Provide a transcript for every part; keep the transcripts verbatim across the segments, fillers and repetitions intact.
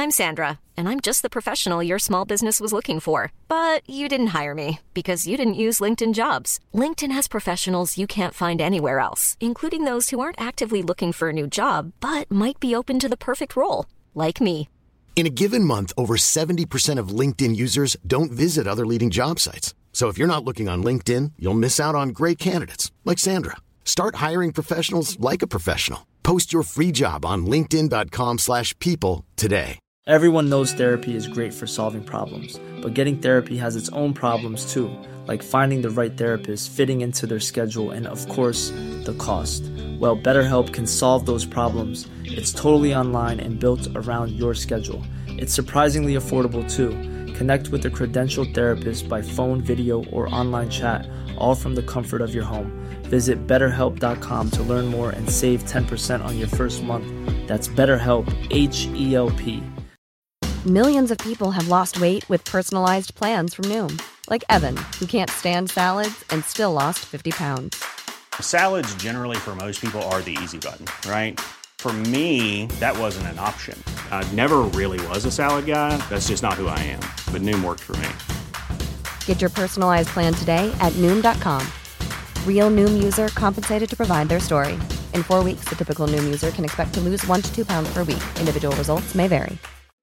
I'm Sandra, and I'm just the professional your small business was looking for. But you didn't hire me because you didn't use LinkedIn Jobs. LinkedIn has professionals you can't find anywhere else, including those who aren't actively looking for a new job, but might be open to the perfect role, like me. In a given month, over seventy percent of LinkedIn users don't visit other leading job sites. So if you're not looking on LinkedIn, you'll miss out on great candidates like Sandra. Start hiring professionals like a professional. Post your free job on linkedin dot com slash people today. Everyone knows therapy is great for solving problems, but getting therapy has its own problems too, like finding the right therapist, fitting into their schedule, and of course, the cost. Well, BetterHelp can solve those problems. It's totally online and built around your schedule. It's surprisingly affordable too. Connect with a credentialed therapist by phone, video, or online chat, all from the comfort of your home. Visit better help dot com to learn more and save ten percent on your first month. That's BetterHelp, H E L P. Millions of people have lost weight with personalized plans from Noom. Like Evan, who can't stand salads and still lost fifty pounds. Salads generally for most people are the easy button, right? For me, that wasn't an option. I never really was a salad guy. That's just not who I am. But Noom worked for me. Get your personalized plan today at Noom dot com. Real Noom user compensated to provide their story. In four weeks, the typical Noom user can expect to lose one to two pounds per week. Individual results may vary.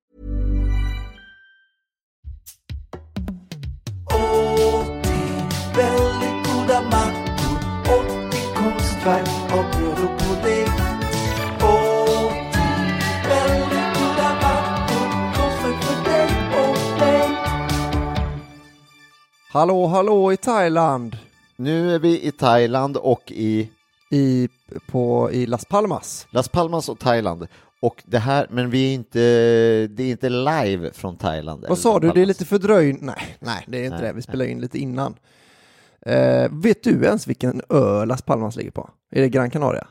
Väldigt goda mattor, åttio konstverk av bröd och pudding. åttio väldigt goda mattor, konstverk för dig och mig. Hallå, hallå i Thailand. Nu är vi i Thailand och i... I, på, i Las Palmas. Las Palmas och Thailand. Och det här, men vi är inte, det är inte live från Thailand. Vad sa du? Det är lite fördröjning. Nej, nej, det är inte nej, det. Vi spelar in lite innan. Eh, vet du ens vilken ö Las Palmas ligger på? Är det Gran Canaria?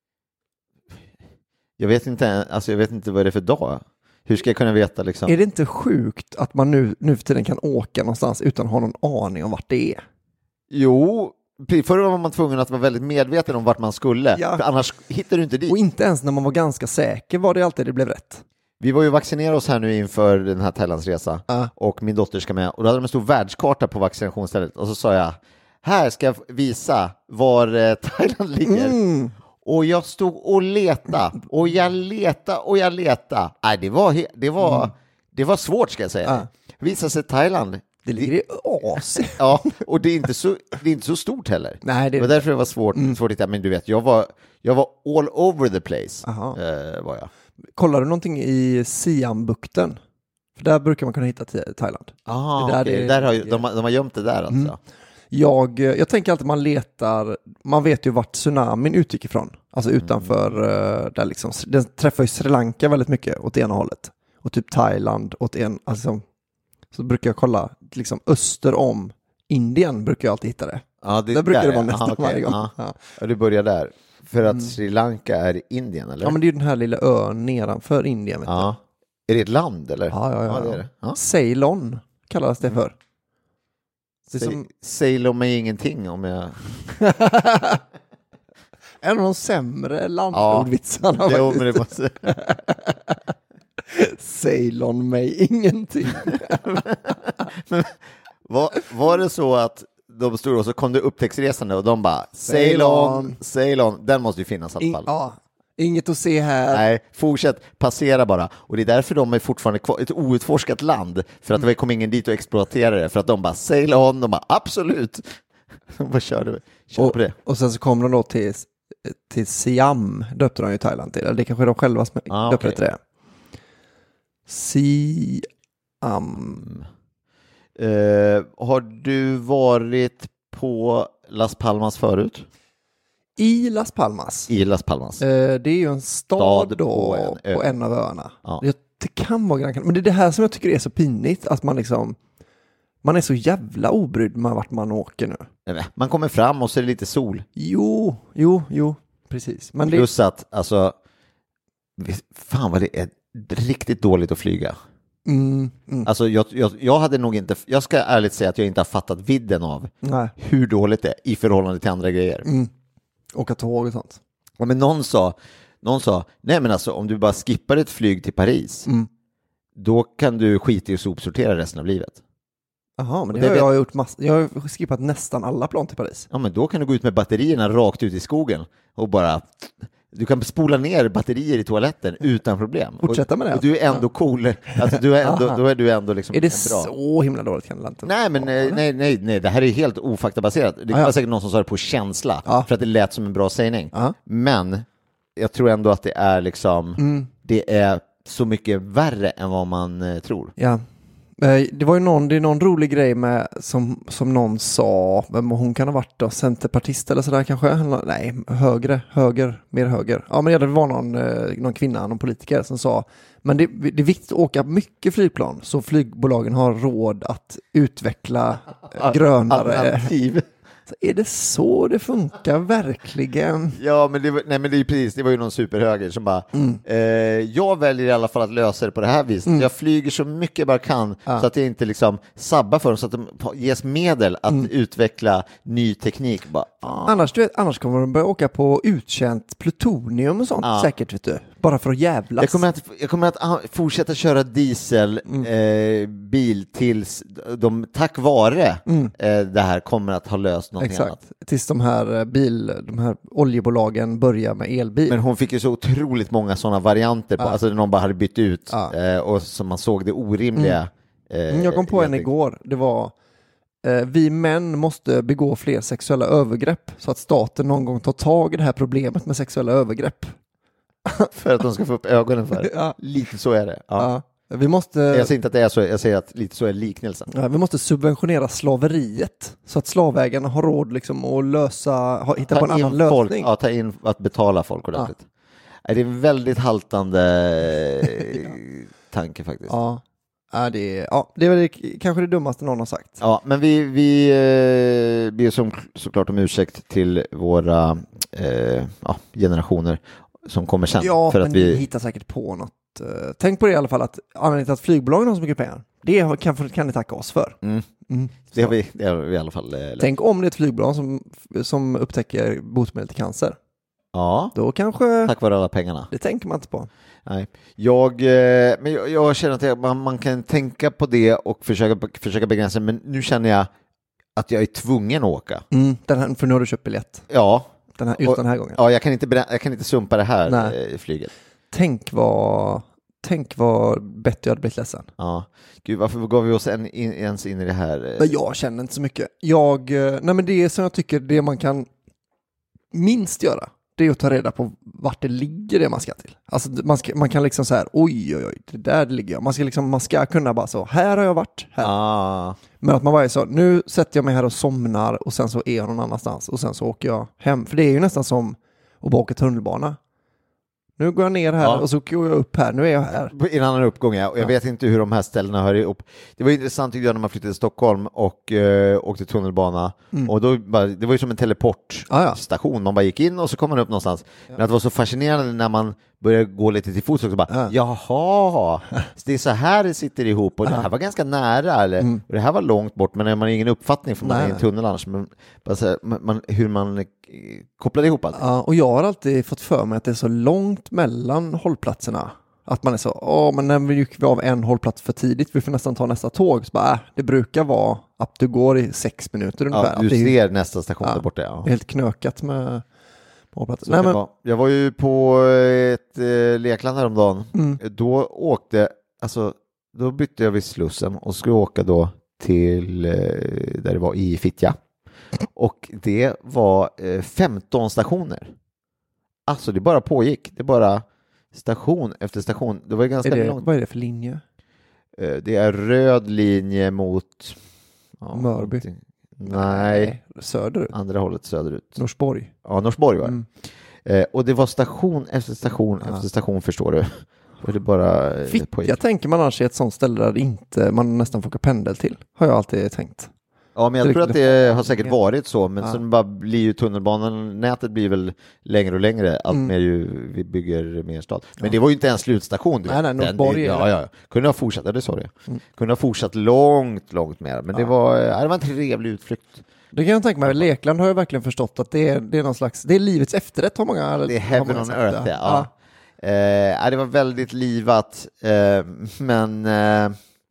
Jag vet inte, alltså jag vet inte vad det är för dag. Hur ska jag kunna veta liksom? Är det inte sjukt att man nu, nu för tiden kan åka någonstans utan att ha någon aning om vart det är? Jo, förr var man tvungen att vara väldigt medveten om vart man skulle. Ja. För annars hittar du inte dit. Och inte ens när man var ganska säker var det alltid det blev rätt. Vi var ju vaccinerade oss här nu inför den här Thailandsresa. Uh. Och min dotter ska med. Och då hade de en stor världskarta på vaccinationsstället. Och så sa jag, här ska jag visa var eh, Thailand ligger. Mm. Och jag stod och letade. Och jag letade och jag letade. Nej, det var, det var, mm. det var svårt ska jag säga. Uh. Visade sig Thailand. Det ligger i Asien. Ja, och det är inte så, det är inte så stort heller. Nej, det, det var därför det var svårt, mm. svårt att hitta. Men du vet, jag var, jag var all over the place. Eh, var jag. Kollar du någonting i Siambukten? För där brukar man kunna hitta Thailand. Aha, där, okay. det, där har, de, de har gömt det där alltså. Mm. Jag, jag tänker alltid man letar, man vet ju vart tsunamin utgick ifrån. Alltså utanför, mm. där liksom, den träffar ju Sri Lanka väldigt mycket åt ena hållet. Och typ Thailand åt en, alltså, så brukar jag kolla liksom öster om Indien brukar jag alltid hitta det. Ja, det där brukar där, det vara nästan okay, varje gång. Ja. Ja. Och du börjar där. För att mm. Sri Lanka är Indien, eller? Ja, men det är ju den här lilla ön nedanför Indien. Vet ja. Är det ett land, eller? Ja, ja, ja. ja, det är det. Ja. Ceylon kallas det för. Det är som... Ceylon är ingenting om jag... En av de sämre landordvitsarna. Ja, jo, men det måste... Ceylon mig ingenting. Men, var, var det så att de stod och så kom det upptäcktsresande och de bara Ceylon, Ceylon, den måste ju finnas i alla fall. In, ja, inget att se här. Nej, fortsätt, passera bara. Och det är därför de är fortfarande kvar, ett outforskat land, för att mm. det kom ingen dit och exploaterade det, för att de bara Ceylon, de bara absolut. De bara körde, körde och, på det. Och sen så kom de då till, till Siam, döpte de ju Thailand till. Eller det kanske de själva som ah, döpte okay. det. Siam. Uh, har du varit på Las Palmas förut? I Las Palmas? I Las Palmas. Uh, det är ju en stad, stad då på en, på en av öarna. Ja. Det, det kan vara Gran Canaria. Men det är det här som jag tycker är så pinigt. Att man liksom man är så jävla obrydd med vart man åker nu. Man kommer fram och så är det lite sol. Jo, jo, jo. Precis. Men plus det... att alltså fan vad det är riktigt dåligt att flyga. Mm, mm. Alltså jag, jag, jag hade nog inte, jag ska ärligt säga att jag inte har fattat vidden av Nej. hur dåligt det är i förhållande till andra grejer. Mm. Åka tåg och sånt. Ja, men någon sa, någon sa, nej men alltså om du bara skippar ett flyg till Paris, mm. då kan du skita i att sopsortera resten av livet. Jaha, men det, det har vet... jag gjort mass- jag har skippat nästan alla plan till Paris. Ja, men då kan du gå ut med batterierna rakt ut i skogen och bara... Du kan spola ner batterier i toaletten utan problem. Fortsätta med det. Och du är ändå ja. cool. Alltså, du är ändå, då är du ändå liksom är det bra. Så himla dåligt kan det inte? Nej, men nej, nej, nej, nej, det här är helt ofaktabaserat. Det var ja. säkert någon som sa det på känsla ja. för att det lät som en bra sägning. Ja. Men jag tror ändå att det är liksom mm. det är så mycket värre än vad man eh, tror. Ja. Det var ju någon, det är någon rolig grej med som, som någon sa, vem hon kan ha varit då, centerpartist eller sådär kanske, nej, högre, höger, mer höger. Ja, men det var någon, någon kvinna, någon politiker som sa, men det, det är viktigt att åka mycket flygplan så flygbolagen har råd att utveckla grönare alternativ. Så är det så det funkar verkligen? Ja, men det, var, nej, men det är ju precis, det var ju någon superhöger som bara mm. eh, jag väljer i alla fall att lösa det på det här viset. Mm. Jag flyger så mycket jag bara kan ja. så att jag inte liksom sabbar för dem, så att de ges medel att mm. utveckla ny teknik. Bara, ah. annars, du vet, annars kommer de börja åka på utkänt plutonium och sånt ah. säkert, vet du. Bara för att jävlas. Jag kommer att, jag kommer att fortsätta köra dieselbil mm. eh, tills de, tack vare mm. eh, det här, kommer att ha löst något Exakt. annat. Tills de här bil, de här oljebolagen börjar med elbil. Men hon fick ju så otroligt många sådana varianter på, ja. alltså någon bara hade bytt ut ja. eh, och så man såg det orimliga. Mm. Eh, jag kom på en igår, det var eh, vi män måste begå fler sexuella övergrepp så att staten någon gång tar tag i det här problemet med sexuella övergrepp. För att de ska få upp ögonen för det. Ja. Lite så är det. Ja. Ja. Vi måste... Jag säger inte att det är så, jag säger att lite så är liknelsen. Ja, vi måste subventionera slaveriet så att slavägarna har råd liksom att lösa, hitta ta på en annan lösning. Folk, ja, ta in att betala folk ordentligt. Ja. Det är en väldigt haltande ja. tanke faktiskt. Ja. Ja, det är, ja, det är väl kanske det dummaste någon har sagt. Ja, men vi, vi eh, ber som, såklart om ursäkt till våra eh, ja, generationer som kommer sen. Ja, för men att vi hittar säkert på något. Tänk på det i alla fall, att anledningen till att flygbolagen har så mycket pengar, det kan, kan ni tacka oss för. Mm. Mm. Det, har vi, det har vi i alla fall lärt. Tänk om det är ett flygbolag som, som upptäcker botemedel till cancer. Ja, då kanske... Tack vare alla pengarna. Det tänker man inte på. Nej. Jag, men jag, jag känner att jag, man, man kan tänka på det och försöka, försöka begränsa, men nu känner jag att jag är tvungen att åka. Mm, den här, för nu har du köpt biljett. Ja. Den här, just och, den här gången. Ja, jag kan inte, jag kan inte sumpa det här Nej. flyget. Tänk vad, tänk vad bättre jag hade blivit ledsen. Ja. Gud, varför gav vi oss en, in, ens in i det här? Men jag känner inte så mycket. Jag, nej men det är som jag tycker, det man kan minst göra, det är att ta reda på vart det ligger det man ska till. Alltså man, ska, man kan liksom så här, oj oj oj, det där ligger jag. Man ska liksom, man ska kunna bara så, här har jag varit, här. Ah. Men att man bara är så, nu sätter jag mig här och somnar och sen så är jag någon annanstans och sen så åker jag hem. För det är ju nästan som att bara åka tunnelbana. Nu går jag ner här ja. och så går jag upp här. Nu är jag här. I en annan uppgång, ja. Och jag ja. vet inte hur de här ställena hör ihop. Det var intressant tyckte jag när man flyttade till Stockholm och uh, åkte tunnelbana. Mm. Och då bara, det var ju som en teleportstation. Ah, ja. Man bara gick in och så kom man upp någonstans. Ja. Men det var så fascinerande när man började gå lite till fots och så bara, ja. jaha, det är så här det sitter ihop. Och ja. det här var ganska nära. Eller, mm. och det här var långt bort, men man har ingen uppfattning för man är i en tunnel annars. Men, bara så här, man, hur man kopplade ihop allt. Ja, och jag har alltid fått för mig att det är så långt mellan hållplatserna. Att man är så, åh, men när vi gick av en hållplats för tidigt, vi får nästan ta nästa tåg. Så bara, äh, det brukar vara att du går i sex minuter ungefär. Ja, du det ser är, nästa station ja, där borta. Ja. Det är helt knökat med hållplatser. Nej, men... Jag var ju på ett eh, lekland häromdagen. Mm. Då åkte, alltså, då bytte jag vid Slussen och skulle åka då till eh, där det var i Fittja. Och det var eh, femton stationer. Alltså det bara pågick. Det bara station efter station. Det var ganska är det, långt. Vad är det för linje? Eh, det är röd linje mot ja, Mörby. Nej. Nej. Söderut. Andra hållet söderut. Norsborg. Ja, Norsborg var mm. eh, och det var station efter station ja. efter station, förstår du. Och det bara eh, Fitt, jag tänker man annars är ett sånt ställe där inte man nästan får åka pendel till. Har jag alltid tänkt. Ja, men jag tror att det har säkert varit så, men ja. sen bara blir ju tunnelbanan, nätet blir väl längre och längre, allt mm. mer ju vi bygger mer stad. Men ja. det var ju inte en slutstation. Nej, nej, Norsborg. Ja, ja. Kunde ha fortsatt, ja, det sa det. Mm. Kunde ha fortsatt långt, långt mer, men ja. det var ja, det var en trevlig utflykt. Det kan jag tänka mig, Lekland har jag verkligen förstått att det är, det är någon slags, det är livets efterrätt har många. Det är heaven on earth, ja. ja. Eh, det var väldigt livat, eh, men eh,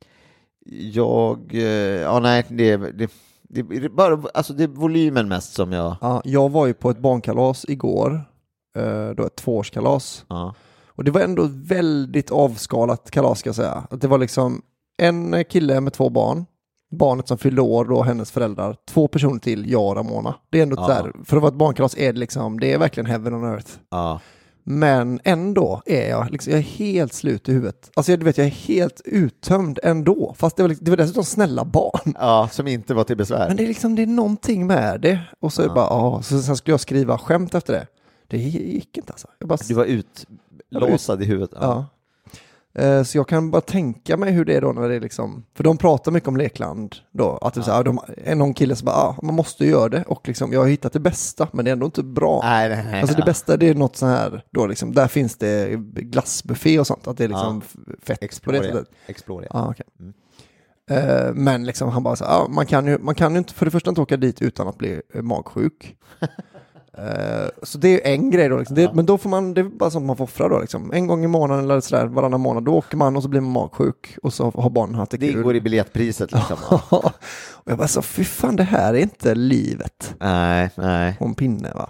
jag, eh, ja nej, det, det, det, det, bara, alltså det är volymen mest som jag... Ja, jag var ju på ett barnkalas igår, eh, då ett tvåårskalas. Ja. Och det var ändå väldigt avskalat kalas ska jag säga. Att det var liksom en kille med två barn, barnet som fyllde år och hennes föräldrar, två personer till, jag och Ramona. Det är ändå Ja. där, för att vara ett barnkalas är det liksom, det är verkligen heaven on earth. Ja. Men ändå är jag, liksom, jag är helt slut i huvudet. Alltså jag, du vet, jag är helt uttömd ändå. Fast det var, det var dessutom snälla barn. Ja, som inte var till besvär. Men det är liksom, det är någonting med det. Och så, Ja. är det bara, ja, så sen skulle jag skriva skämt efter det. Det gick inte alltså. Jag bara, Du var utlåsad i huvudet. ja. Eh, Så jag kan bara tänka mig hur det är då när det är liksom, för de pratar mycket om lekland då, att det är så här, de, är någon kille som bara, ah, man måste ju göra det och liksom, jag har hittat det bästa men det är ändå inte bra. Nej, nej, nej. Alltså det bästa det är något så här då liksom, där finns det glassbuffé och sånt, att det är liksom Ja. fett Exploria. på det sättet. Exploria. Ja, okej. Mm. Eh, men liksom han bara så här, ah, man kan ju man kan ju inte för det första inte åka dit utan att bli eh, magsjuk. Eh, så det är en grej då liksom. det, Ja. Men då får man, det är bara sånt man får offra då liksom. En gång i månaden eller sådär, varannan månad, då åker man och så blir man magsjuk och så har barnen haft det Det kul. ingår i biljettpriset liksom. Och jag bara så, fy fan, det här är inte livet. Nej, nej. På en pinne va?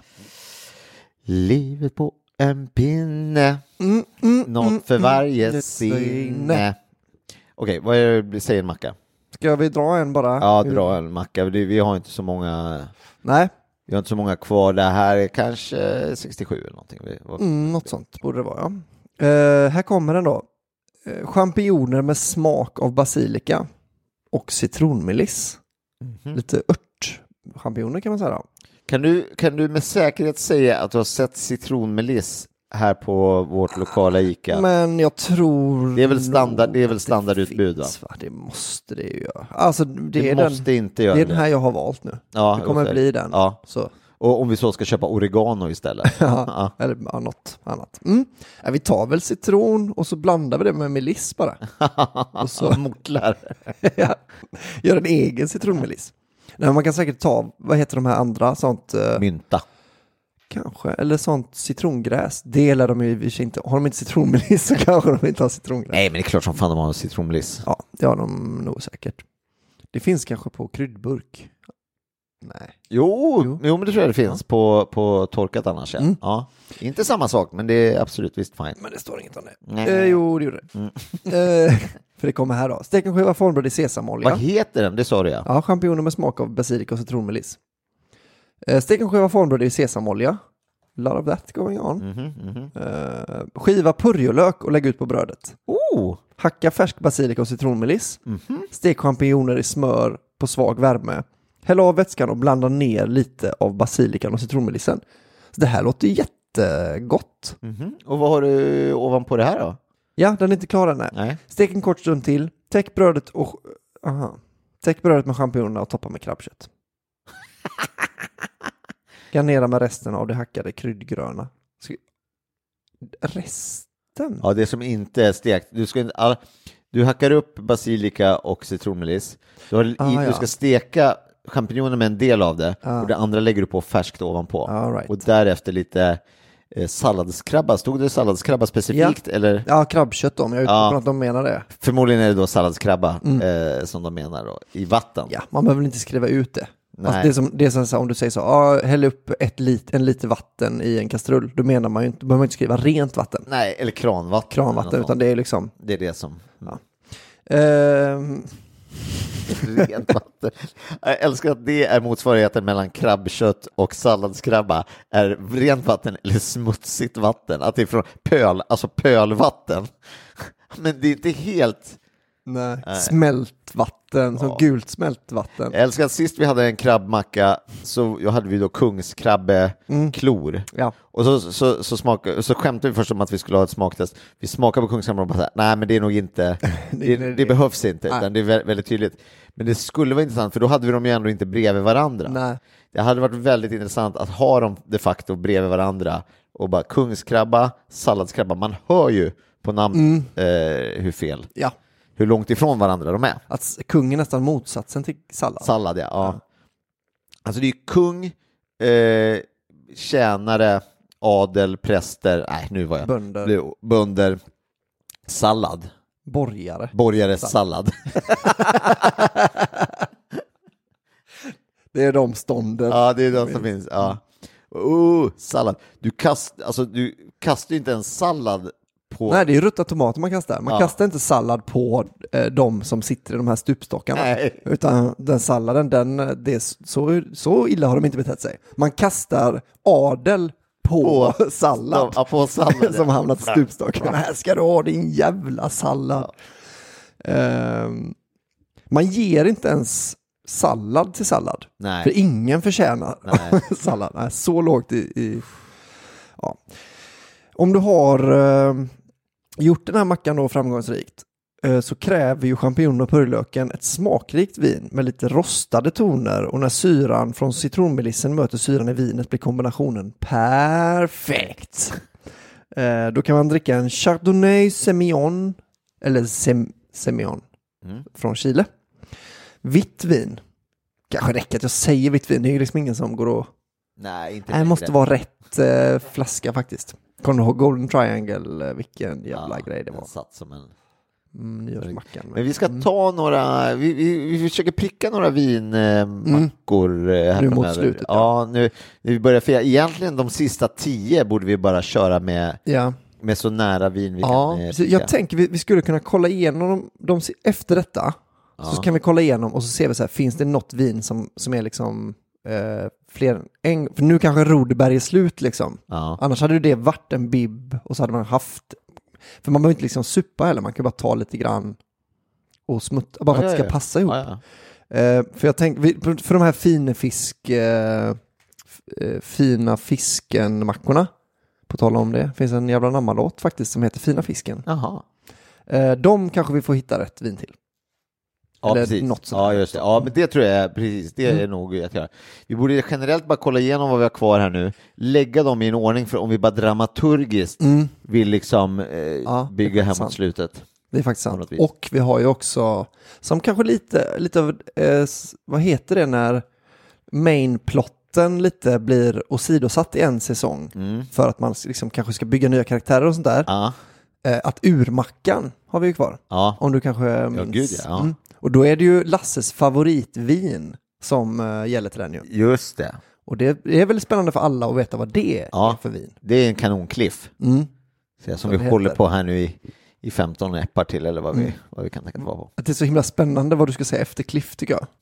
Livet på en pinne. Mm, mm, Något mm, för varje mm, sinne. Okej, vad är det, säger en macka? Ska vi dra en bara? Ja, dra en macka. Det- Vi har inte så många... Nej, Vi har inte så många kvar. Det här är kanske sextiosju eller någonting. Vi- vad- mm, något sånt borde det vara ja. Eh, här kommer den då. Eh, champinjoner med smak av basilika och citronmeliss. Mhm. Lite ört champinjoner kan man säga då. Kan du, kan du med säkerhet säga att du har sett citronmeliss här på vårt lokala Ica? Men jag tror... Det är väl standard- det är väl nog att standardutbud, finns, va? Det måste det ju göra. Alltså det, Det är måste den, inte göra det det. är den här jag har valt nu. Ja, Det kommer just bli den. Ja. Så. Och om vi så ska köpa oregano istället. Ja, eller ja, något annat. Mm. Ja, vi tar väl citron och så blandar vi det med meliss bara. Och så Mortlar. ja, gör en egen citronmeliss. Nej, man kan säkert ta, vad heter de här andra, sånt eh, Mynta. kanske, eller sånt citrongräs. Det lär de ju i och för sig inte. Har de inte citronmeliss så kanske de inte har citrongräs. Nej, men det är klart som fan de har en citronmeliss. Ja, det har de nog säkert. Det finns kanske på kryddburk. Nej. Jo, Jo. jo. men det tror jag det finns på, på torkat annars. Ja. Mm. Ja. Inte samma sak, men det är absolut visst fine. Men det står inget om det. Nej. Eh, jo, det gjorde det. Mm. Eh, för det kommer här då. Stek en skiva formbröd i sesamolja. Vad heter den? Det sa du ja. Ja, champinjoner med smak av basilika och citronmeliss. Eh, stek en skiva formbröd i sesamolja. Lot of that going on. Mhm, mhm. Eh, skiva purjolök och lägg ut på brödet. Oh! Hacka färsk basilika och citronmeliss. Mhm. Stek champinjoner i smör på svag värme. Häll av vätskan och blanda ner lite av basilikan och citronmelissen. Så det här låter jättegott. Mhm. Och vad har du ovanpå det här då? Ja, den är inte klar än. Nej. Nej. Stek en kort stund till. Täck brödet och aha. Täck brödet med champinjonerna och toppa med krabbkött. Garnera med resten av det hackade kryddgröna. Så- Resten? Ja, det som inte är stekt. Du, ska, inte- all, du hackar upp basilika och citronmeliss. Du, har, i, Ah, ja. du ska steka champinjoner med en del av det Ah. och det andra lägger du på färskt ovanpå. All right. Och därefter lite eh, salladskrabba. Stod det salladskrabba specifikt? Eller? Ja, krabbkött då, men jag utgår Ja. från att de menar det. Förmodligen är det då salladskrabba eh, som de menar då, i vatten. Ja, man behöver väl inte skriva ut det. Nej. Alltså det är som, det är som så här, om du säger så, ah, häll upp ett lit, en liter vatten i en kastrull, då menar man ju inte, då behöver man inte skriva rent vatten, Nej, eller kranvatten. kranvatten, eller något utan det är liksom... sånt. Det är det som... Ja. Ehm, Rent vatten. Jag älskar att det är motsvarigheten mellan krabbkött och salladskrabba. Är rent vatten eller smutsigt vatten? Att det är från pöl, alltså pölvatten. Men det är inte helt... nej. Nej. Smältvatten, som Ja. gult smältvatten. Jag älskar att sist vi hade en krabbmacka så hade vi då kungskrabbeklor. Ja. Och så, så, så, smaka, så skämtade vi först om att vi skulle ha ett smaktest. Vi smakade på kungskrabben och bara så här, nej men det är nog inte, det, det, det behövs inte, Nej. utan det är vä- väldigt tydligt. Men det skulle vara intressant, för då hade vi dem ju ändå inte bredvid varandra. Nej. Det hade varit väldigt intressant att ha dem de facto bredvid varandra och bara kungskrabba, salladskrabba. Man hör ju på namn Mm. eh, hur fel, Ja, hur långt ifrån varandra de är. att s- kung är nästan motsatsen till sallad. Sallad, ja. ja. Alltså det är ju kung, eh, tjänare adel, präster, nej nu var jag. Bönder. Bönder, sallad. Borgare. Borgare, sallad. Det är de stånden. Ja, det är de som finns. Ja. Oh, sallad. Du, kast, alltså, du kastar ju inte en sallad på... Nej, det är ju ruttat tomater man kastar. Man ja. kastar inte sallad på eh, de som sitter i de här stupstockarna. Nej. Utan den salladen, den, det är så, så illa har de inte betett sig. Man kastar adel på, på sallad. Ja, på sallad. Som hamnat i stupstocken. Här ska du ha din jävla sallad. Ja. Uh, man ger inte ens sallad till sallad. Nej. För ingen förtjänar Nej. sallad. Nej, så lågt i... i ja. Om du har uh, gjort den här mackan då framgångsrikt uh, så kräver ju champinjoner och purjolöken ett smakrikt vin med lite rostade toner, och när syran från citronmelissen möter syran i vinet blir kombinationen perfekt. Uh, då kan man dricka en Chardonnay Semillon eller Sem- Semillon mm. från Chile. Vitt vin. Kanske räcker att jag säger vitt vin. Det är ju liksom ingen som går och... Nej, inte det måste vara rätt uh, flaska faktiskt. Kommer du ihåg Golden Triangle? Vilken jävla ja, grej det var. Satt som en... Mm, nyårsmackan. Men vi ska ta några... Vi, vi, vi försöker pricka några vinmackor mm. här nu mot slutet. Ja, ja nu, vi börjar fira. Egentligen de sista tio borde vi bara köra med... Ja. Med så nära vin vi ja, kan. Så jag tänker vi, vi skulle kunna kolla igenom dem, de, efter detta. Ja. Så kan vi kolla igenom och så ser vi så här, finns det något vin som, som är liksom eh, fler en, för nu kanske Rodberg är slut liksom. Ja. Annars hade ju det varit en bib och så hade man haft, för man behöver inte liksom suppa heller, man kan bara ta lite grann och smutta, bara för ja, att det ska ja, ja. passa ihop. Ja, ja. Eh, för jag tänkte, för de här fina fisk eh, fina fisken-mackorna, på tal om det, finns en jävla namnlåt faktiskt som heter Fina fisken. Jaha. Eh, de kanske vi får hitta rätt vin till. Ja, eller precis. Något ja, just det. Ja, men det tror jag precis. Det mm. är nog att göra. Vi borde generellt bara kolla igenom vad vi har kvar här nu. Lägga dem i en ordning för om vi bara dramaturgiskt mm. vill liksom eh, ja, bygga här mot slutet. Det är faktiskt sant. Och vi har ju också, som kanske lite, lite av, eh, vad heter det när mainplotten lite blir åsidosatt i en säsong. Mm. För att man liksom kanske ska bygga nya karaktärer och sånt där. Ja. Eh, att urmackan har vi ju kvar. Ja. Om du kanske minns. Ja, gud, ja. Ja. Mm. Och då är det ju Lasses favoritvin som uh, gäller till den ju. Just det. Och det är väl spännande för alla att veta vad det ja, är för vin. Det är en kanonkliff. Mm. Så som vi heter. Håller på här nu i, i femton eppar till eller vad, mm. vi, vad vi kan tänka vara på. Det är så himla spännande vad du ska säga efter kliff tycker jag.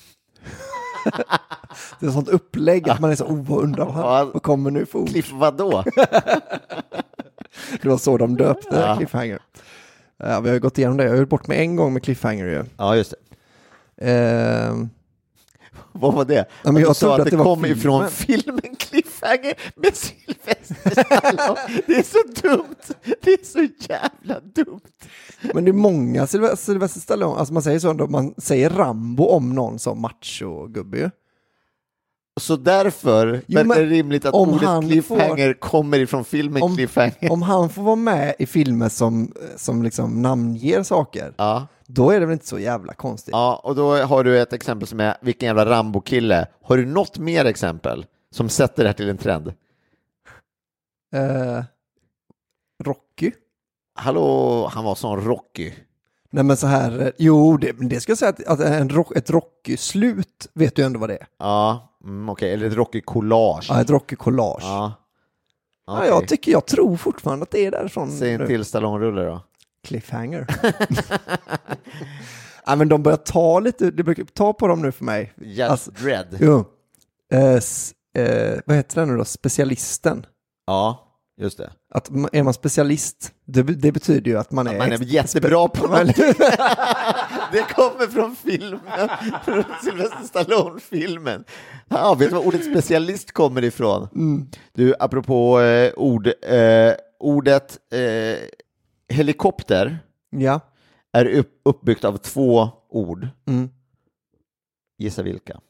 Det är sånt upplägg att man är så oh, undrar vad, vad kommer nu för ord. Kliff vadå? Det var så de döpte ja. Cliffhanger. Ja, vi har ju gått igenom det. Jag har gjort bort med en gång med Cliffhanger ju. Ja, just det. Eh, Vad var det? Ja, men jag sa att, att det, det kom filmen. ifrån filmen Cliffhanger med Sylvester Stallone. Det är så dumt. Det är så jävla dumt. Men det är många Sylvester Stallone. Alltså man säger så, man säger Rambo om någon som macho-gubbe. Så därför jo, är det rimligt att ordet Cliffhanger får, kommer ifrån filmen om, Cliffhanger. Om han får vara med i filmer som, som liksom namnger saker, ja. Då är det väl inte så jävla konstigt. Ja, och då har du ett exempel som är vilken jävla Rambo-kille. Har du något mer exempel som sätter det här till en trend? Uh, Rocky? Hallå, han var sån Rocky. Nej men så här, jo det, det ska jag säga att, att en rock, ett Rocky-slut vet du ändå vad det är. Ja, mm, okej, okay. Eller ett Rocky-collage. Ja, ett Rocky-collage. Ja. Okay. Ja, jag tycker, jag tror fortfarande att det är därifrån. Säg en till Stallone-rulle då. Cliffhanger. Ja, men de börjar ta lite, det brukar ta på dem nu för mig. Just alltså, Dread. Jo. Eh, s, eh, vad heter det nu då? Specialisten. Ja. Just det. Att är man specialist, det, det betyder ju att man är... Att man är jättebra på någonting. Det kommer från filmen, från Sylvester Stallone-filmen. Ja, vet du vad ordet specialist kommer ifrån? Mm. Du, apropå eh, ord, eh, ordet eh, helikopter ja. är upp, uppbyggt av två ord. Mm. Gissa vilka?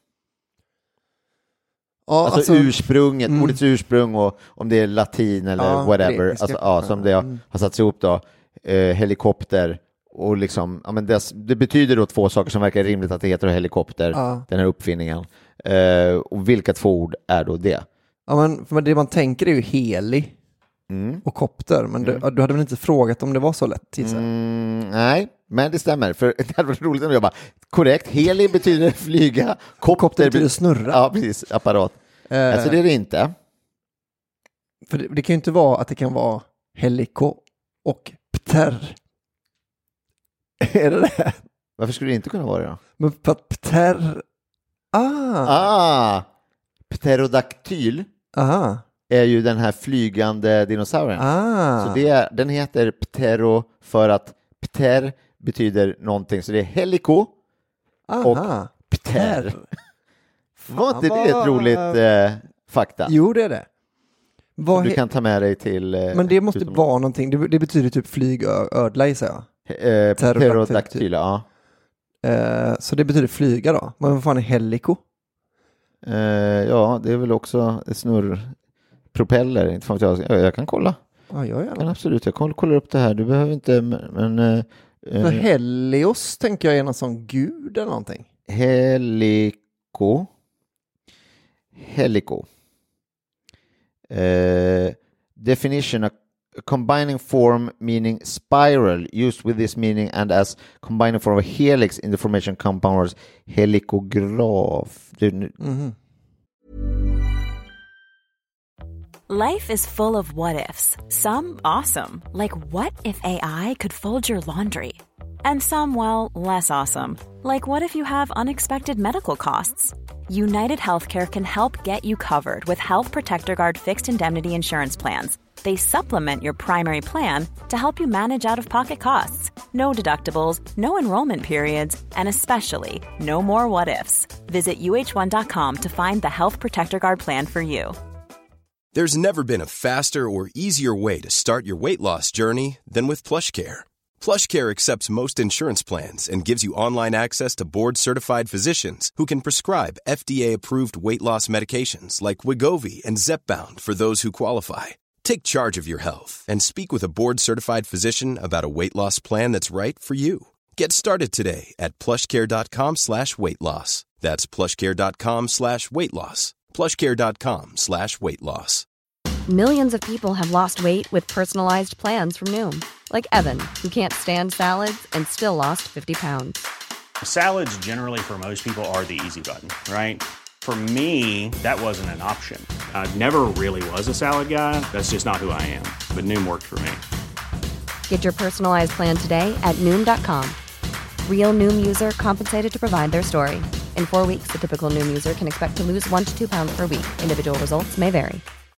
Ja, alltså, alltså ursprunget, mm. ordets ursprung och om det är latin eller ja, whatever, alltså, ja, som det mm. har satts ihop då, eh, helikopter och liksom, ja, men det, det betyder då två saker som verkar rimligt att det heter helikopter, ja. den här uppfinningen. Eh, och vilka två ord är då det? Ja, men, men det man tänker är ju heli Mm. och kopter. Men du, Mm. du hade väl inte frågat om det var så lätt? Mm, nej, men det stämmer. För det hade varit roligt om jag bara, korrekt, heli betyder flyga, kopter, Kopter betyder snurra. Ja, precis, apparat. Eh, Alltså det är det inte. För det, det kan ju inte vara att det kan vara heliko och pter. Är det det? Varför skulle det inte kunna vara det då? Men för att pter... Ah! Ah, pterodaktyl Aha. är ju den här flygande dinosaurien. Ah. Så det är, den heter ptero för att pter betyder någonting. Så det är heliko och Aha. pter. Var inte Fan, det ett vad- roligt eh, fakta? Jo, det är det. Vad Du he- kan ta med dig till... Eh, Men det måste utomlands. vara någonting. Det, det betyder typ flygödla i sig. Ja. Eh, pterodaktyl, ja. Eh, så det betyder flyga då. Men vad fan är heliko? Eh, ja, det är väl också snurrpropeller. Inte fan vet jag. jag. Jag kan kolla. Ja, jag gör Jag kan det. absolut. Jag kollar, kollar upp det här. Du behöver inte... Men... Eh, För Helios tänker jag är någon sån gud eller någonting. Heliko. Heliko. Uh, definition: a combining form meaning spiral, used with this meaning and as combining form of helix in the formation compounds helikograph. Mhm. Life is full of what ifs. Some awesome, like what if A I could fold your laundry? And some, well, less awesome, like what if you have unexpected medical costs? United Healthcare can help get you covered with Health Protector Guard fixed indemnity insurance plans. They supplement your primary plan to help you manage out-of-pocket costs. No deductibles, no enrollment periods, and especially no more what-ifs. Visit U H one dot com to find the Health Protector Guard plan for you. There's never been a faster or easier way to start your weight loss journey than with PlushCare. PlushCare accepts most insurance plans and gives you online access to board-certified physicians who can prescribe F D A-approved weight loss medications like Wegovy and Zepbound for those who qualify. Take charge of your health and speak with a board-certified physician about a weight loss plan that's right for you. Get started today at plushcare.com slash weight loss. That's plushcare.com slash weight loss. plushcare.com slash weight loss. Millions of people have lost weight with personalized plans from Noom. Like Evan, who can't stand salads and still lost fifty pounds. Salads generally for most people are the easy button, right? For me, that wasn't an option. I never really was a salad guy. That's just not who I am. But Noom worked for me. Get your personalized plan today at Noom dot com. Real Noom user compensated to provide their story. In four weeks, the typical Noom user can expect to lose one to two pounds per week. Individual results may vary.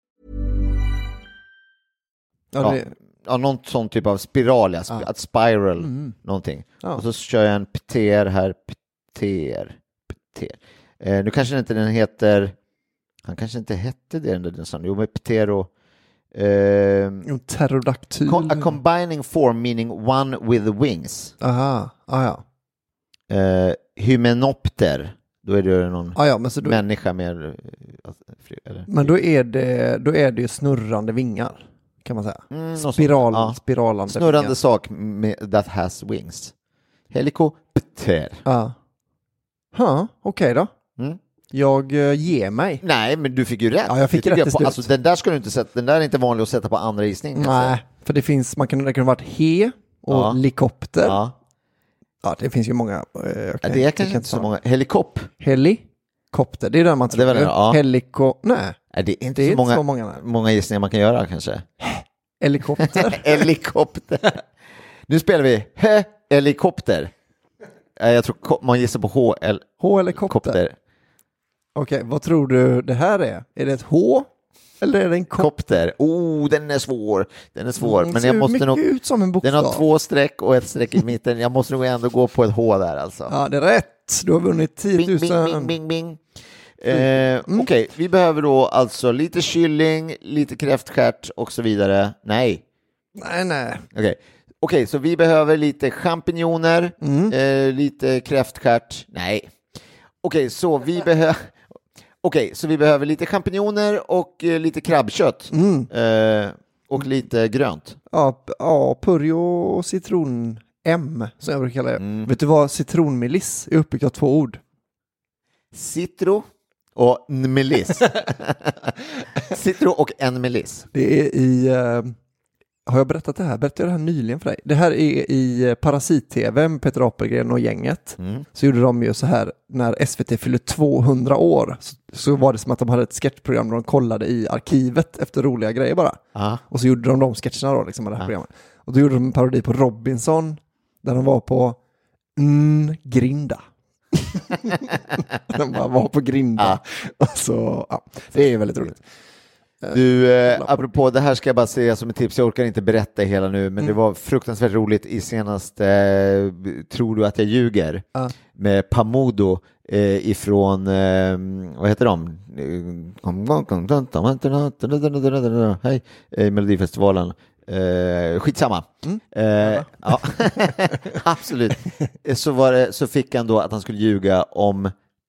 Ja, Ja, det, ja, någon sån typ av spiral, ja, sp- Ja. att spiral, Mm. någonting. Ja. Och så kör jag en pter här, pter, pter. Eh, nu kanske inte den heter, han kanske inte hette det, den där dinosaurien. Jo, men ptero. Eh, jo, pterodaktyl. com- a combining form meaning one with wings. Aha, ah, ja. Eh, hymenopter, då är det någon Ah, ja, men så då, människa med... eh, Eller? men då är det, då är det ju snurrande vingar, kan man säga. Mm, något sånt. Spiral, Ja. spiralande Snurrande vingar. sak med, that has wings. Helikopter. Ja. Ha, okej då. Mm. Jag uh, ger mig. Nej, men du fick ju rätt. Ja, jag fick Det rätt tycker till på, slut. alltså, den där ska du inte sätta, den där är inte vanlig att sätta på andra gissning. kan jag säga. Nej, för det finns, man kan, det kan ha varit he och Ja. likopter. Ja. Ja. det finns ju många. Uh, okay. Ja, det är kanske inte så många. Helikop. Helikopter, det är den man tror. Det var den, ja. Heliko... Nej, Nej, det är inte det är så inte många, så många. Nej. många gissningar man kan göra kanske. Helikopter. Helikopter. Nu spelar vi he, helikopter. Eh, Jag tror ko- man gissar på H, L, H-helikopter. kopter. Okej, vad tror du det här är? Är det ett H eller är det en kopp? Kopter. Oh, den är svår. Den är svår. Mm, Men ser jag måste mycket nog... ut som en bokstav. Den har två streck och ett streck i mitten. Jag måste nog ändå gå på ett H där alltså. Ja, det är rätt. Du har vunnit tio Bing, tusen. bing, bing, bing, bing. Eh, Okej, vi behöver då alltså lite kylling, lite kräftstjärt och så vidare. Nej. Nej, nej. Okej, Okej, så vi behöver lite champinjoner, eh, lite kräftstjärt. Nej. Okej, så vi behöver... Okej, så vi behöver lite champinjoner och eh, lite krabbkött. Eh, och lite grönt. Ja, p- ja purjo och citron M, som jag brukar kalla det. Mm. Vet du vad citronmeliss är uppbyggt av två ord? Citro Och en meliss. Citron och en meliss. Det är i... Uh, har jag berättat det här? Berättade jag det här nyligen för dig? Det här är i Parasit-T V med Peter Apelgren och gänget. Mm. Så gjorde de ju så här, när S V T fyllde tvåhundra år så, så var det som att de hade ett sketchprogram där de kollade i arkivet efter roliga grejer bara. Aha. Och så gjorde de de sketcherna då, liksom, med det här Aha. programmet. Och då gjorde de en parodi på Robinson där de var på mm, Grinda. De bara var på Grinda. Ja. Och så, ja, det är väldigt roligt. Du, eh, apropå det här ska jag bara säga som ett tips, jag orkar inte berätta hela nu, men mm. det var fruktansvärt roligt i senaste eh, Tror du att jag ljuger? Uh. Med Pamodo eh, ifrån, eh, vad heter de? Hej, eh, Melodifestivalen. Eh, skitsamma. Mm. Eh, ja. Absolut. Så, var det, så fick han då att han skulle ljuga om,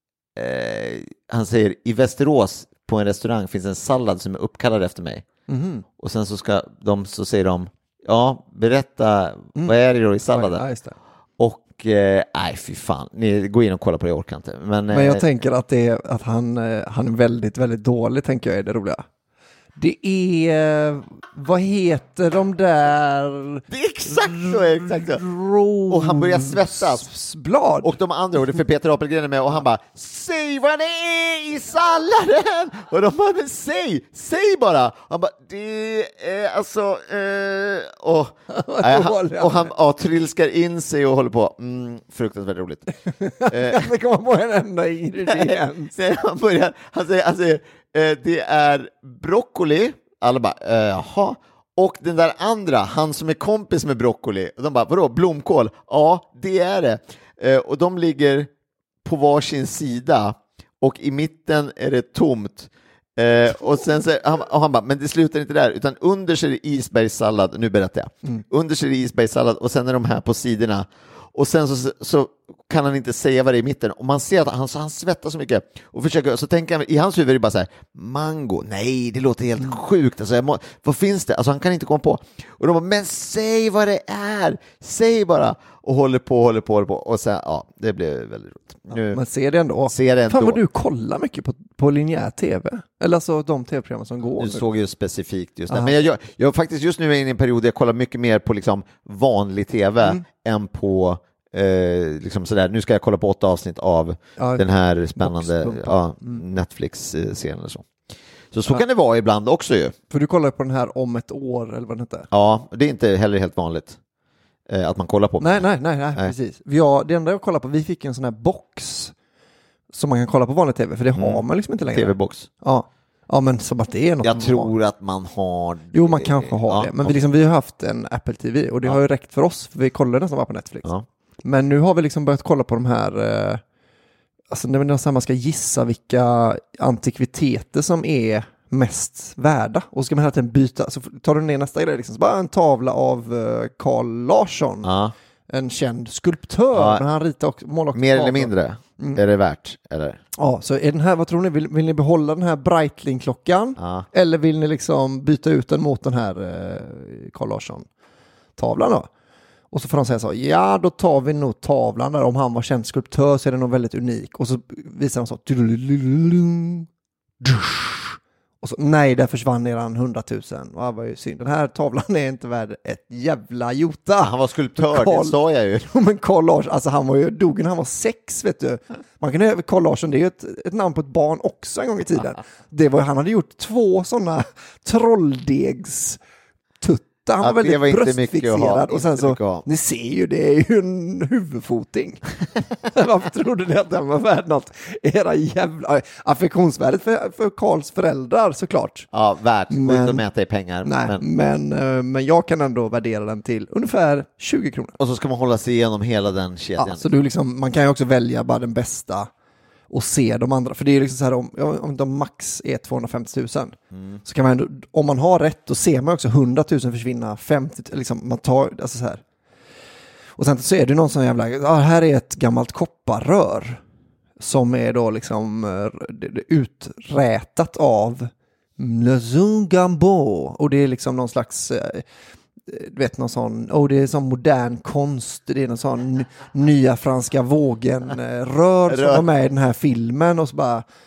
eh, han säger i Västerås på en restaurang finns en sallad som är uppkallad efter mig. Mm. Och sen så ska de, så säger de, ja, berätta, mm. vad är det då i salladen? Ja, just det. Och, eh, nej fy fan, ni går in och kollar på det, jag orkar inte. Men, Men jag eh, tänker att, det är, att han, han är väldigt, väldigt dålig, tänker jag är det roliga. Det är, vad heter de där? Det är exakt så, exakt så. Och han börjar svettas. Blad. Och de andra orden, för Peter Apelgren är med och han bara, säg vad det är i salladen! Och de bara, men säg, säg bara! Han bara, det är alltså, eh, och, nej, han, och han ja, trilskar in sig och håller på. Mm, fruktansvärt roligt. Jag kan komma på en enda ingrediens. han börjar, han säger, han säger det är broccoli. Alla bara, äh, jaha. Och den där andra, han som är kompis med broccoli. Och de bara, vadå, blomkål? Ja, det är det. Eh, och de ligger på varsin sida. Och i mitten är det tomt. Eh, och sen så, han, och han bara, men det slutar inte där. Utan under så är det isbergssallad. Nu berättar jag. Mm. Under så är det isbergssallad. Och sen är de här på sidorna. Och sen så, så kan han inte säga vad det är i mitten. Och man ser att han, han svettar så mycket. Och försöker, så tänker han, i hans huvud är det bara så här, mango, nej det låter helt sjukt. Alltså, må, vad finns det? Alltså han kan inte komma på. Och de bara, men säg vad det är. Säg bara. Och håller på, håller på, håller på. Och sen, ja, det blev väldigt roligt. Nu, ja, man ser det ändå. Ser det ändå. Fan vad du kollar mycket på, på linjär tv. Eller alltså de tv-program som går. Du såg ju specifikt just det. Men jag, jag, jag faktiskt just nu är inne i en period där jag kollar mycket mer på liksom vanlig tv mm. än på eh, liksom sådär. Nu ska jag kolla på åtta avsnitt av ja, den här spännande ja, mm. Netflix-serien eller så. Så så ja. Kan det vara ibland också ju. För du kollar på den här om ett år eller vad den heter. Ja, det är inte heller helt vanligt eh, att man kollar på. Nej, nej, nej, nej, nej. Precis. Ja, det enda jag kollar på, vi fick en sån här box som man kan kolla på vanlig tv, för det har mm. man liksom inte längre. Tv-box. Ja. Ja, men som att det är något. Jag tror har. Att man har... Jo, man kanske har ja, det. Men vi, liksom, vi har haft en Apple T V och det ja. Har ju räckt för oss, för vi kollar nästan bara på Netflix. Ja. Men nu har vi liksom börjat kolla på de här... Eh, alltså när man, man ska gissa vilka antikviteter som är mest värda. Och så ska man hela tiden byta. Så tar du ner nästa grej, liksom, så bara en tavla av Carl Larsson. Ja. En känd skulptör. Ja. Men han ritar också, målar också mer eller mindre. Mm. Är det värt? Eller? Ja, så är den här, vad tror ni? Vill, vill ni behålla den här Breitling-klockan? Ja. Eller vill ni liksom byta ut den mot den här eh, Carl Larsson-tavlan då? Och så får de säga så, ja då tar vi nog tavlan där. Om han var känd skulptör så är den nog väldigt unik. Och så visar de så. Och så, nej, där försvann eran hundratusen. Ja, vad är synd. Den här tavlan är inte värd ett jävla jota. Han var skulptör, Carl, det sa jag ju. Men Carl Larsson, alltså han var ju, dog när han var sex, vet du. Man kan ju, Carl Larsson, det är ju ett, ett namn på ett barn också en gång i tiden. Det var, han hade gjort två sådana trolldegs tuttar. Han var ja, väldigt var bröstfixerad. Och sen så, ni ser ju, det är ju en huvudfoting. Varför trodde ni att den var värd något? Era jävla... Affektionsvärdet för, för Karls föräldrar, såklart. Ja, värt. Men, att mäta i pengar. Nej, men... Men, men jag kan ändå värdera den till ungefär tjugo kronor. Och så ska man hålla sig igenom hela den kedjan. Ja, så du liksom, man kan ju också välja bara den bästa och se de andra. För det är liksom så här, om, om de max är tvåhundrafemtio tusen mm. så kan man ändå, om man har rätt, då ser man också hundratusen försvinna, femtio, liksom man tar, alltså så här. Och sen så är det någon sån jävla, ja, här är ett gammalt kopparrör som är då liksom uträtat av Maison Gambo, och det är liksom någon slags, du vet, någon sån, oh, det är sån modern konst, det är någon sån nya franska vågen rör som var med i den här filmen, och så bara,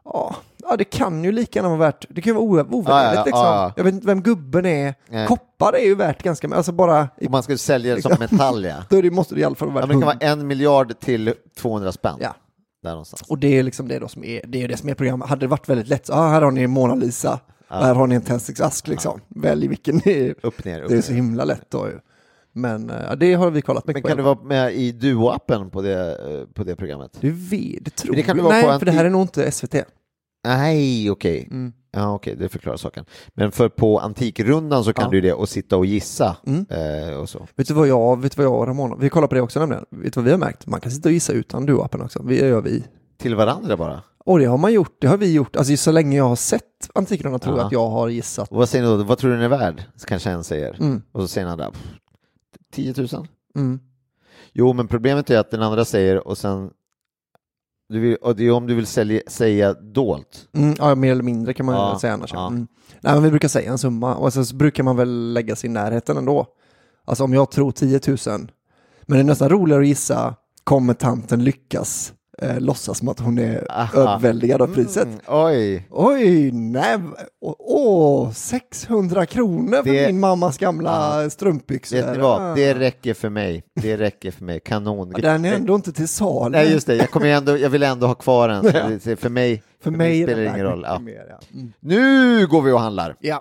Ja, ja, det kan ju lika gärna vara värt. Det kan ju vara ovärderligt ja, ja, liksom. ja. Jag vet inte vem gubben är. Nej. Koppar är ju värt ganska mycket. Alltså bara... Om man skulle sälja det som metall, ja. Då det måste det i alla fall vara värt. Ja, men det kan vara en miljard till tvåhundra spänn. Ja. Där någonstans. Och det är liksom det då som är, det är det som är programmet. Hade det varit väldigt lätt, så ah, här har ni Mona Lisa. Ja. Här har ni en tändsticksask liksom. Ja. Välj vilken ni är. Upp ner, upp det är så himla lätt då ju. Men ja, det har vi kollat mycket på. Men kan du vara med i Duo-appen på det, på det programmet? Du vet, det tror det kan du vara Nej, på för antik- det här är nog inte S V T. Nej, okej. Okay. Mm. Ja, okej, okay, det förklarar saken. Men för på Antikrundan så kan ja. du det och sitta och gissa mm. eh, och så. Vet du vad jag, vet du vad jag och Ramona, vi kollar på det också nämligen. Vet du vad vi har märkt? Man kan sitta och gissa utan Duo-appen också. Vi gör vi. Till varandra bara? Och det har man gjort, det har vi gjort. Alltså så länge jag har sett Antikrundan tror jag att jag har gissat. Och vad säger du då? Vad tror du den är värd? Så kanske en säger. Mm. Och så säger han där, tio tusen? Mm. Jo, men problemet är att den andra säger och sen du vill, och det är om du vill sälja, säga dolt. Mm, ja, mer eller mindre kan man ja, säga annars. Ja. Mm. Nej, men vi brukar säga en summa och sen så brukar man väl lägga sig i närheten ändå. Alltså om jag tror tio tusen, men det är nästan roligare att gissa, kommer tanten lyckas eh, låtsas som att hon är Aha. överväldigad av priset. Mm, oj. Oj, nej. Åh, oh, sexhundra kronor för det... min mammas gamla ja. strumpbyxor. Vet ni vad? Det räcker för mig. Det räcker för mig. Kanon. Ja, den är ändå inte till sal. Nej, just det. Jag, kommer ändå, jag vill ändå ha kvar den. Ja. För mig, för för mig spelar det ingen roll. Ja. Mer, ja. Mm. Nu går vi och handlar. Ja.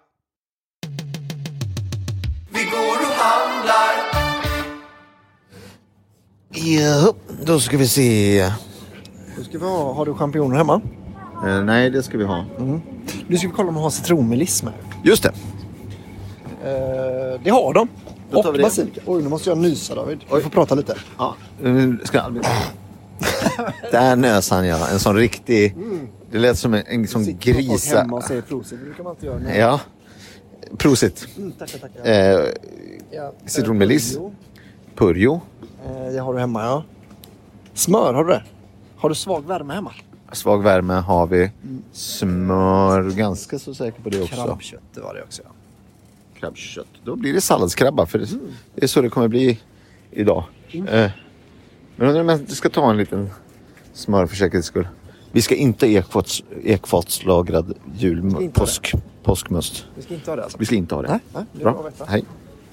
Vi går och handlar. Ja, då ska vi se. Då ska vi ha, har du champinjoner hemma? Uh, nej, det ska vi ha. Mm. Nu ska vi kolla om de har citronmeliss med. Just det. Uh, det har de. Då tar och basilika. Oj, nu måste jag nysa, David. Du får prata lite. Ja, nu ska Albin. Där nös han, ja. En sån riktig... Mm. Det lät som en, en sån grisa. Hemma och säger prosit. Det kan man inte göra nu. Ja. Prosit. Mm, tackar, tackar. Eh, ja. Citronmeliss. Purjo. Eh, jag har du hemma, ja. Smör, har du det? Har du svag värme hemma? Svag värme har vi. Smör, ganska så säker på det också. Krabbkött, det var det också, ja. Krabbkött. Då blir det salladskrabba, för det, mm. det är så det kommer bli idag. Mm. Eh, men undrar om jag ska ta en liten smör för säkerhets skull. Vi ska inte ekfats, ekfatslagrad jul, påsk, påskmust. Vi ska inte ha det alltså? Vi ska inte ha det. Nej, nej, det är bra. bra att veta. Hej.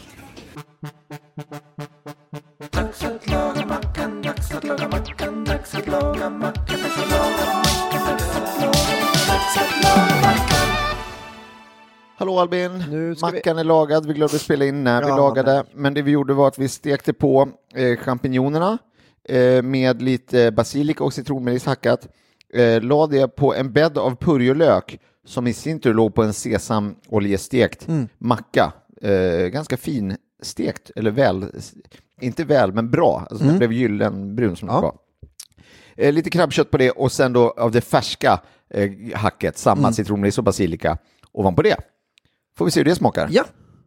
Dags att laga mackan, dags att laga mackan, dags att laga mackan, dags att laga mackan, dags att laga mackan. Hallå Albin, nu mackan vi... är lagad, vi glömde spela in när ja, vi lagade. Nej. Men det vi gjorde var att vi stekte på eh, champinjonerna eh, med lite basilika och citronmeliss hackat. Eh, la det på en bädd av purjolök som i sin tur låg på en sesamoljestekt mm. macka. Eh, ganska fin stekt, eller väl, inte väl men bra. Alltså mm. den blev gyllenbrun som ja. det var. Eh, lite krabbkött på det och sen då av det färska eh, hacket, samma mm. citronmeliss och basilika ovanpå det. Får vi se hur det smakar? Ja.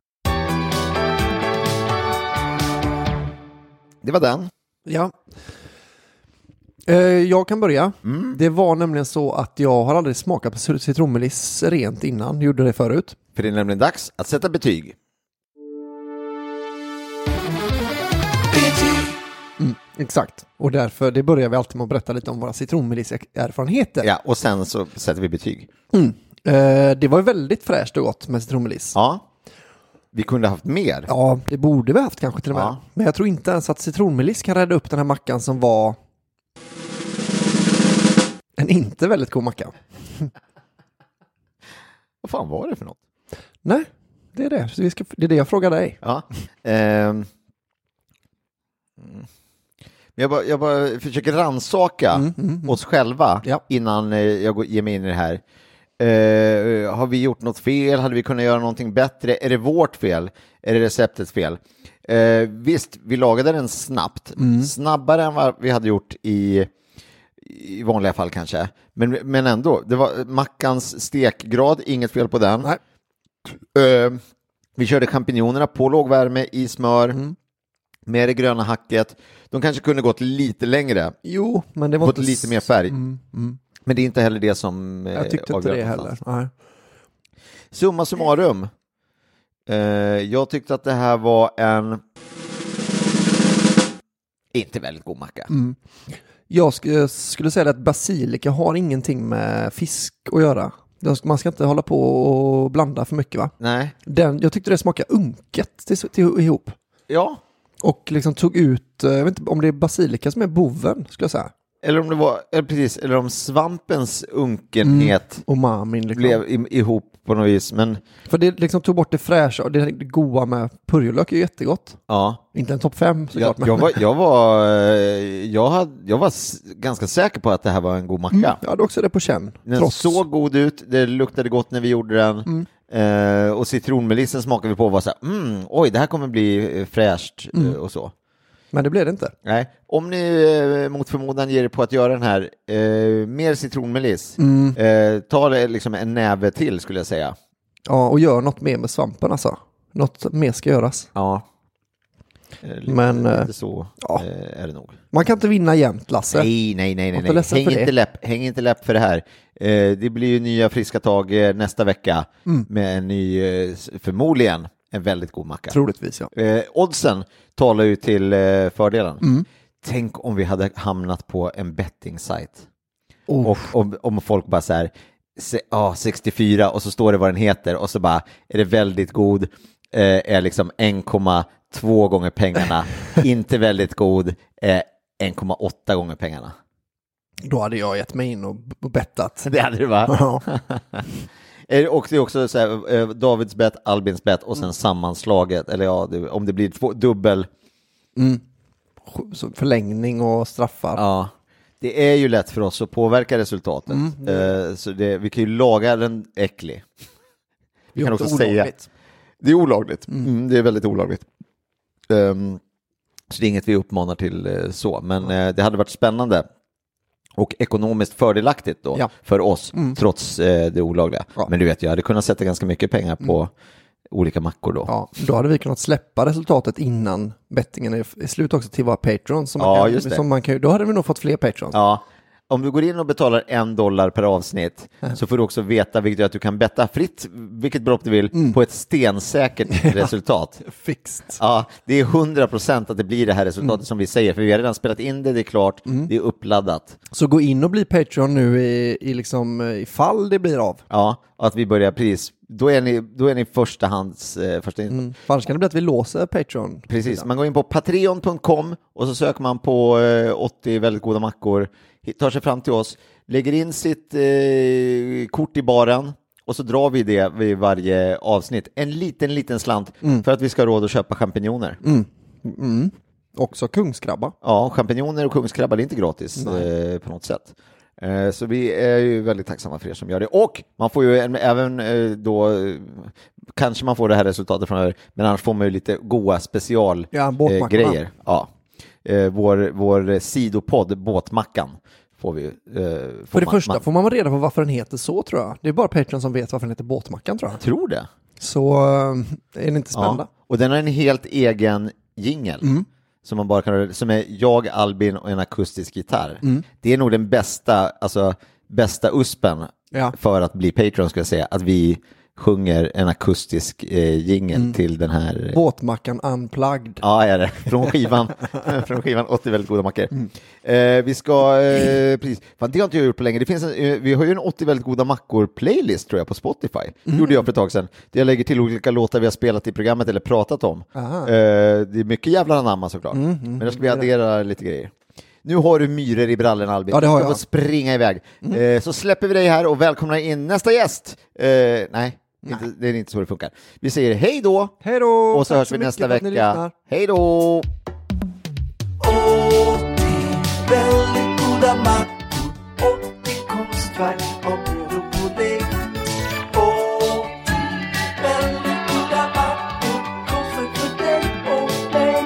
Det var den. Ja. Eh, jag kan börja. Mm. Det var nämligen så att jag har aldrig smakat på citronmeliss rent innan. Gjorde det förut. För det är nämligen dags att sätta betyg. Mm, exakt. Och därför det börjar vi alltid med att berätta lite om våra citronmeliss-erfarenheter. Ja, och sen så sätter vi betyg. Mm. Eh, det var väldigt fräscht och gott med citronmeliss. Ja. Vi kunde haft mer. Ja, det borde vi haft kanske till och med. Ja. Men jag tror inte ens att citronmeliss kan rädda upp den här mackan som var en inte väldigt god macka. Vad fan var det för något? Nej, det är det. Så vi ska, det är det jag frågar dig. Ja. Ehm. Jag, bara, jag bara försöker rannsaka mm, mm, mm. oss själva ja. innan jag ger mig in i det här. Uh, har vi gjort något fel? Hade vi kunnat göra någonting bättre? Är det vårt fel? Är det receptets fel? Uh, visst, vi lagade den snabbt. Mm. Snabbare än vad vi hade gjort i, i vanliga fall kanske. Men, men ändå, det var mackans stekgrad, inget fel på den. Nej. Uh, vi körde champinjonerna på lågvärme i smör. Mm. Med det gröna hacket. De kanske kunde gått lite längre. Jo, men det var inte lite mer färg. Mm, mm. Men det är inte heller det som jag tyckte inte det heller. Nej. Summa summarum. Eh, jag tyckte att det här var en inte väldigt god macka. Mm. Jag sk- skulle säga att basilika har ingenting med fisk att göra. Man ska inte hålla på och blanda för mycket, va? Nej. Den, jag tyckte det smakade unket till, till, ihop. Ja. Och liksom tog ut, jag vet inte om det är basilika som är boven, skulle jag säga. Eller om det var, eller precis, eller om svampens unkenhet mm. Umamin liksom. blev i, ihop på något vis. Men... För det liksom tog bort det fräscha och det goda med purjolök är ju jättegott. Ja. Inte en topp fem såklart. Jag, jag, var, jag, var, jag, hade, jag var ganska säker på att det här var en god macka. Mm. Jag hade också det på känn. Den trots. såg god ut, det luktade gott när vi gjorde den. Mm. Eh, och citronmelissen smakade vi på och var så här, mm, oj, det här kommer bli fräscht mm. och så. Men det blev det inte. Nej, om ni eh, mot förmodan ger er på att göra den här eh, mer citronmeliss, mm. eh, ta det liksom en näve till skulle jag säga. Ja, och gör något mer med svampen alltså. Något mer ska göras. Ja. Eh, lite, Men lite så ja. eh, är det nog. Man kan inte vinna jämt, Lasse. Nej, nej, nej, nej, nej. Häng, inte läpp, häng inte läpp för det här. Eh, det blir ju nya friska tag eh, nästa vecka mm. med en ny, eh, förmodligen en väldigt god macka. Troligtvis, ja. Eh, oddsen talar ju till eh, fördelen. Mm. Tänk om vi hade hamnat på en betting-sajt. Oh. Och om, om folk bara så här, se, ah, sextiofyra och så står det vad den heter och så bara är det väldigt god, eh, är liksom en komma två gånger pengarna, inte väldigt god, eh, en komma åtta gånger pengarna. Då hade jag gett mig in och, och bettat. Det hade du, va? Ja. Och det är också så här, eh, Davids bet, Albins bet och sen mm. sammanslaget, eller ja, det, om det blir två, dubbel mm. så förlängning och straffar. Ja, det är ju lätt för oss att påverka resultatet. Mm. Uh, så det, vi kan ju laga den äcklig. Vi det kan också olagligt. säga det är olagligt. Mm. Mm, det är väldigt olagligt. Um, så det är inget vi uppmanar till uh, så, men uh, det hade varit spännande och ekonomiskt fördelaktigt då ja. för oss, mm. trots uh, det olagliga. Ja. Men du vet, jag hade kunnat sätta ganska mycket pengar på mm. olika mackor då. Ja, då hade vi kunnat släppa resultatet innan bettingen är slut också till våra patrons. Som ja, man kan, just det. Som man kan, då hade vi nog fått fler patrons. Ja, om du går in och betalar en dollar per avsnitt mm. så får du också veta vilket att du kan betta fritt vilket belopp du vill mm. på ett stensäkert resultat. Fixed. Ja, det är hundra procent att det blir det här resultatet mm. som vi säger, för vi har redan spelat in det, det är klart, mm. det är uppladdat. Så gå in och bli Patreon nu i, i liksom, ifall det blir av. Ja, att vi börjar precis. Då är ni, då är ni första hands eh, första in. Mm. Annars kan det bli att vi låser Patreon. Precis, man går in på patreon punkt com och så söker man på eh, åttio väldigt goda mackor, tar sig fram till oss, lägger in sitt eh, kort i baren och så drar vi det vid varje avsnitt. En liten, liten slant mm. för att vi ska ha råd att köpa champinjoner. Mm. Mm. Också kungskrabba. Ja, champinjoner och kungskrabba, det är inte gratis eh, på något sätt. Så vi är ju väldigt tacksamma för er som gör det. Och man får ju även då, kanske man får det här resultatet från er, men annars får man ju lite goda specialgrejer. Ja, ja. Vår, vår sidopodd, Båtmackan, får vi. Får för det man, första man... får man reda på varför den heter så, tror jag. Det är bara Patreon som vet varför den heter Båtmackan, tror jag. Jag tror det. Så är det inte spännande. Ja. Och den har en helt egen jingle. Mm. Som man bara kan, som är jag, Albin och en akustisk gitarr. Mm. Det är nog den bästa, alltså bästa uspen ja. för att bli Patreon, skulle jag säga, att vi sjunger en akustisk eh, jingle mm. till den här Båtmackan Unplugged. Ja, är det. Från skivan från skivan åttio väldigt goda mackor. Mm. Eh, vi ska eh, precis. Fan, det har inte jag gjort på länge. Det finns en, eh, vi har ju en åttio väldigt goda mackor playlist, tror jag, på Spotify. Mm. Gjorde jag för ett tag sedan. Det jag lägger till olika låtar vi har spelat i programmet eller pratat om. Eh, det är mycket jävla anamma, såklart. Mm, mm, Men då ska vi addera lite grejer. Nu har du myror i brallen, Albin. Ja, det har jag. Du får springa iväg. Mm. Eh, så släpper vi dig här och välkomnar in nästa gäst. Eh, nej. Inte, det är inte så det funkar. Vi säger hej då. Hej då. Och så Tack hörs så vi nästa mycket vecka. Hej då. åttio väldigt goda mackor, åttio konstverk av bröd och pudding. åttio väldigt goda mackor, konstverk för dig och mig.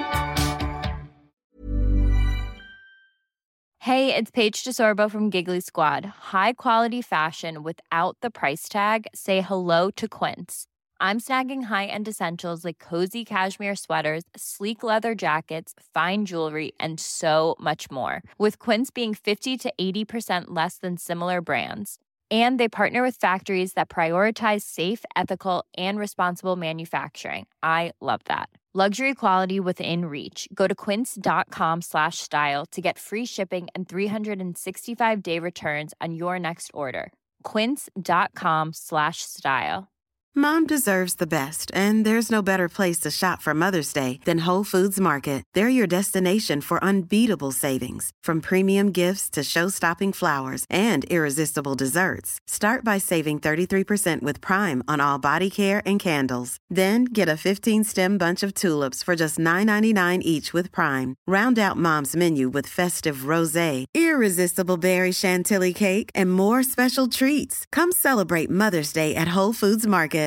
Hey, it's Paige DeSorbo from Giggly Squad. High quality fashion without the price tag. Say hello to Quince. I'm snagging high-end essentials like cozy cashmere sweaters, sleek leather jackets, fine jewelry, and so much more. With Quince being fifty to eighty percent less than similar brands. And they partner with factories that prioritize safe, ethical, and responsible manufacturing. I love that. Luxury quality within reach. Go to quince.com slash style to get free shipping and three sixty-five day returns on your next order. Quince.com slash style. Mom deserves the best, and there's no better place to shop for Mother's Day than Whole Foods Market. They're your destination for unbeatable savings, from premium gifts to show-stopping flowers and irresistible desserts. Start by saving thirty-three percent with Prime on all body care and candles. Then get a fifteen-stem bunch of tulips for just nine ninety-nine each with Prime. Round out Mom's menu with festive rosé, irresistible berry chantilly cake, and more special treats. Come celebrate Mother's Day at Whole Foods Market.